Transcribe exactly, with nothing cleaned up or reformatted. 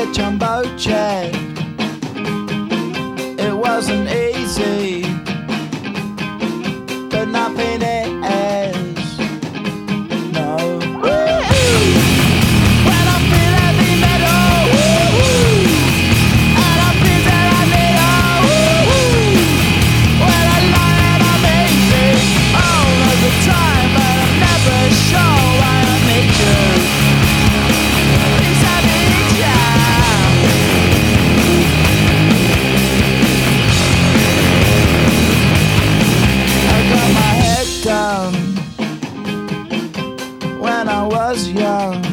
a jumbo jet. It wasn't easy, but nothing is. No. When I feel heavy metal, and I feel that I need a when I lie and I'm easy all of the time, but I'm never sure why I need you. Please I need ya. I got my head down when I was young.